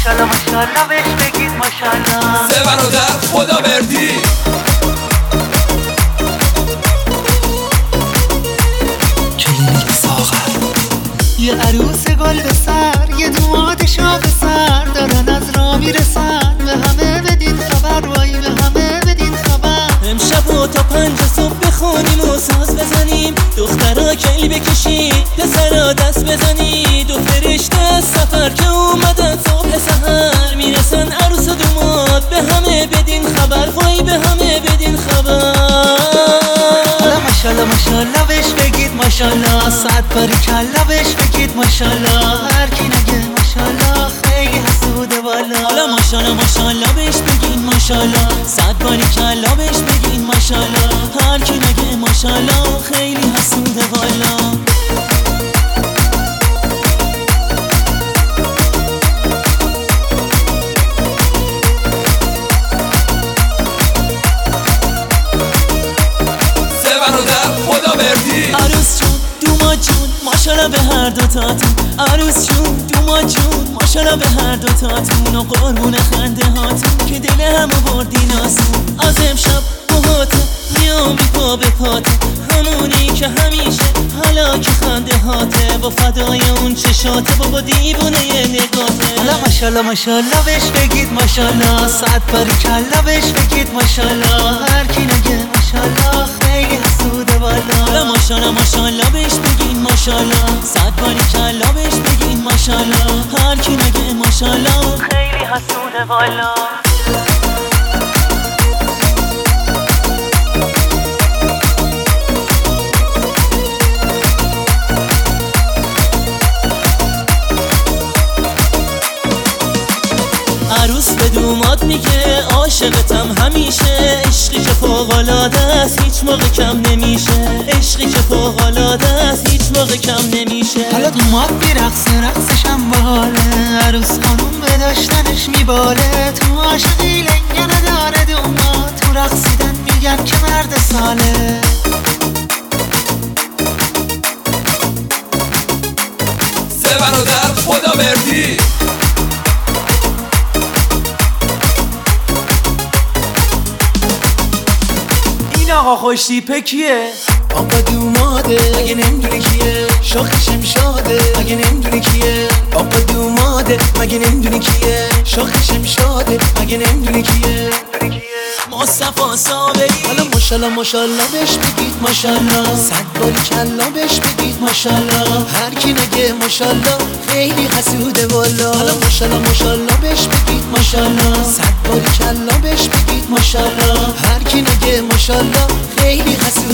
ماشالله ماشالله بهش بگید ماشالله. سه برادر خداوردی کلینیک ساغر. یه عروس گل به سر، یه دوماد شاخ سر، دارن از راه میرسن، به همه بدین خبر، وای به همه بدین خبر. امشب و تا 5 صبح بخونیم و ساز بزنیم، دخترها کلی بکشید، پسرها دست بزنید، دو فرشته از سفر که اومدن صبح سحر، میرسن عروس و دوماد، به همه بدین خبر، وای به همه بدین خبر. ماشالله ماشالله بهش بگید ماشالله، صد باریکلا بهش بگید ماشالله. هر کی نگه ماشالله خیلی حسوده والا. حالا ماشالله ماشالله بهش بگین ماشالله، صد باریکلا بهش بگین ماشالله. هر کی نگه ماشالله خیلی حسوده والا. عروس جون دوماد جون ماشالله به هر دوتاتون، عروس جون دوماد جون ماشالله به هر دوتاتون، و قربون خنده هاتون که دل همو بردین آسون. از امشب باهاته میام بی پا به پاته، همونی که همیشه حالا که خنده هاته، با فدای اون چشاته، بابا دیوونه یه نگاته. حالا ماشالله ماشالله بهش بگید ماشالله، صد باریکلا بهش بگید ماشالله. هر کی نگه ماشالله خیلی حسوده والا. حالا ماشالله ماشالله بهش بگین ماشالله، صد باریکلا بهش بگین ماشالله. هر کی نگه ماشالله خیلی حسوده والا. عروس به دوماد میگه عاشقتم همیشه، عشقی که فوق‌العاده است هیچ موقع کم نمیشه، عشقی که فوق‌العاده است هیچ موقع کم نمیشه. حالا دوماد میرقصه رقصش هم باله، عروس خانوم به داشتنش میباله، تو عاشقی لنگه نداره دوماد، تو رقصیدن میگن که مرد ساله. سه برادر خداوردی آقا خوش تیپه کیه؟ آقا دوماده اگه نمیدونی کیه، شاخش شاده اگه نمیدونی کیه. آقا دوماده مگه نمیدونی کیه، شاخش شاده مگه نمیدونی کیه. مصطفی صابری. حالا ماشالله ماشالله بهش بگید ماشالله، صد باریکلا بهش بگید ماشالله. هر کی نگه ماشالله خیلی حسوده والا. حالا ماشالله ماشالله بهش بگید ماشالله، صد باریکلا بهش بگید ماشالله. هر کی نگه ماشالله خیلی حسوده